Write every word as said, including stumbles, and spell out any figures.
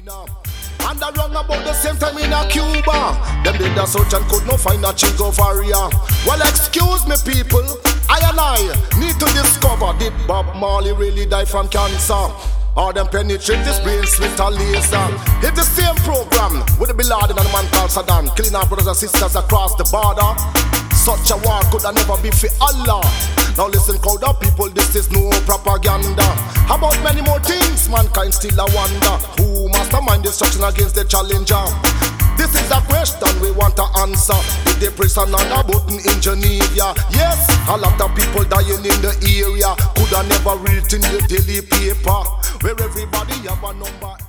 Argentina. And around about the same time in a Cuba, them did a search and could not find a Che Guevara. Well, excuse me, people, I and I need to discover, did Bob Marley really die from cancer? Or them penetrate this brains with a laser? It's the same program with the Bin Laden and the man called Saddam, killing our brothers and sisters across the border. Such a war could have never be for Allah. Now listen, crowd of people, this is no propaganda. About many more things, mankind still a wonder. Who mastermind destruction against the challenger? This is a question we want to answer. If they press another button in Geneva, yes, a lot of people dying in the area. Could have never read in the daily paper, where everybody have a number.